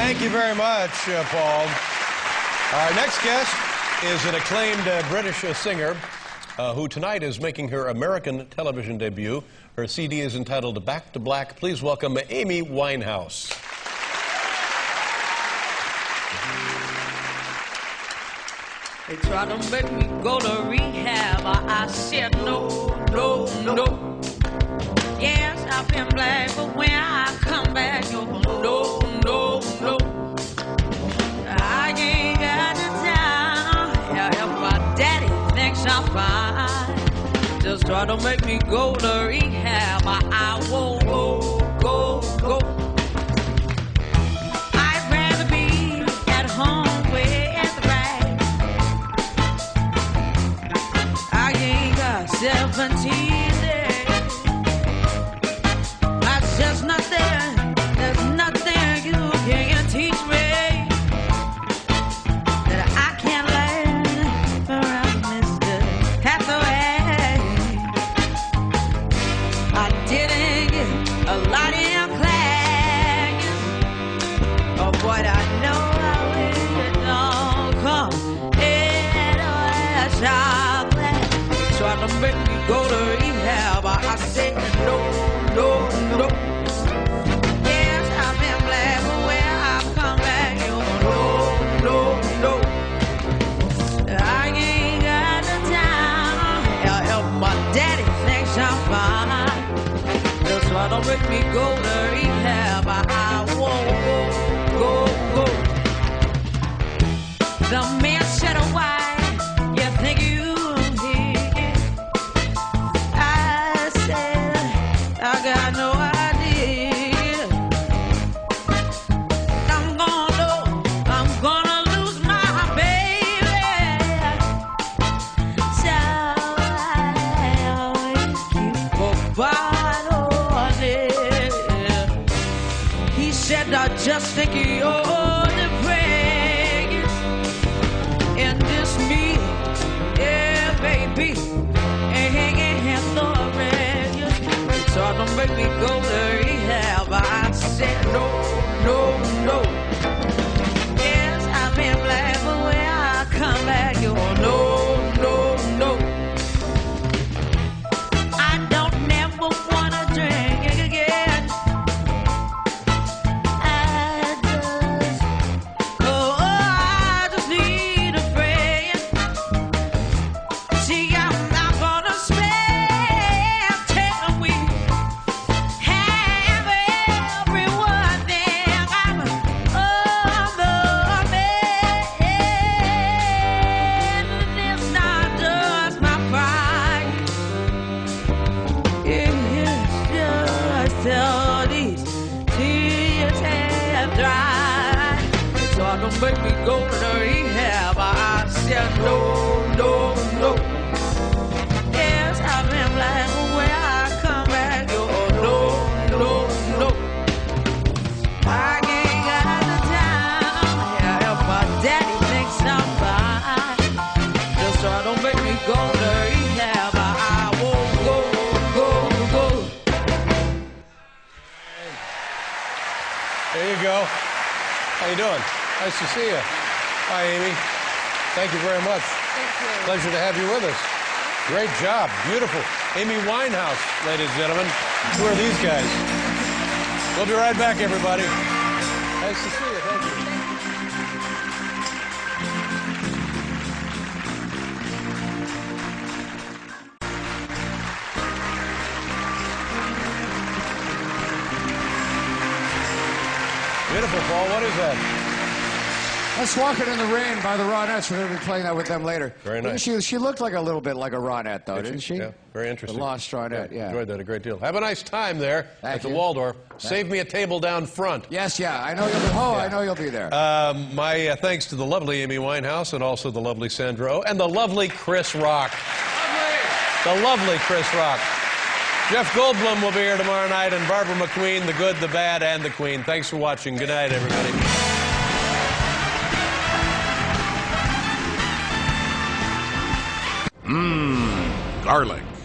Thank you very much, Paul. Our next guest is an acclaimed British singer who tonight is making her American television debut. Her CD is entitled Back to Black. Please welcome Amy Winehouse. They tried to make me go to rehab. I said no, no, no. Yes, I've been black, but when I come back, no, no, no, no. I ain't got the time. Yeah, if my daddy thinks I'm fine, just try to make me go to rehab. I won't go, go, go. I'd rather be at home with the right. I ain't got 17 days. That's just nothing. There's nothing you can teach me that I can't learn from Mr. Hathaway. I didn't get a lot in class, but I know I will don't come in a chocolate. Trying to make me go to rehab. I said no, no, no. Yes, I've been black, but when I come back, you no, no, no. I ain't got the time. If my daddy thinks I'm fine, just try to make me go to rehab. I won't go, go, go. The man said, why you think you did? I said, I got no idea. I'm gonna lose my baby. So I always keep a bottle on it. He said, I just think you're the praise. And this me, yeah, baby, ain't no radio. Trying to make me go to rehab. I said no, no, no. Yes, I've been black, but when I come back, you're no, no, no. I don't never wanna drink again. I just need a friend. See, I'm not gonna spend 10 weeks. Have everyone think I'm a man. It's not just my pride. It's just all these tears have dried. So don't make me go to rehab. I said no, no, no. Yes, I've been black, but when I come back, you're no, no, no. I ain't got the time. Yeah, if my daddy thinks I'm fine, just try to make me go to rehab. I won't go, go, go. There you go. How you doing? Nice to see you. Hi, Amy. Thank you very much. Thank you. Pleasure to have you with us. Great job. Beautiful. Amy Winehouse, ladies and gentlemen. Who are these guys? We'll be right back, everybody. Nice to see you. Thank you. Beautiful, Paul. What is that? That's Walking in the Rain by the Ronettes. We're going to be playing that with them later. Very nice. She looked like a little bit like a Ronette, though, didn't she? Yeah, very interesting. The lost Ronette, yeah. Enjoyed that a great deal. Have a nice time there at the you. Waldorf. Save me a table down front. Yes, yeah. I know you'll be. Oh, yeah. I know you'll be there. My thanks to the lovely Amy Winehouse and also the lovely Sandra Oh and the lovely Chris Rock. The lovely Chris Rock. Jeff Goldblum will be here tomorrow night, and Barbara McQueen, the good, the bad, and the queen. Thanks for watching. Good night, everybody. Garlic.